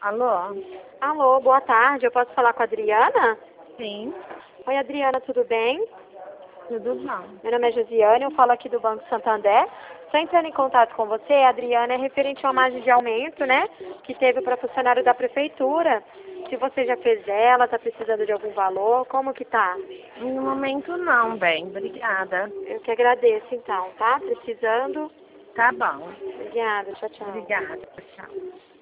Alô? Alô, boa tarde. Eu posso falar com a Adriana? Sim, Oi, Adriana, tudo bem? tudo bom. Meu nome é Josiane, eu falo aqui do Banco Santander. Estou entrando em contato com você, Adriana, é referente a uma margem de aumento, né, que teve para funcionário da prefeitura. Se você já fez ela, está precisando de algum valor, como que tá? No momento não, bem, obrigada. Eu que agradeço, então, tá? Precisando? Tá bom, Obrigada, tchau, tchau. obrigada, tchau.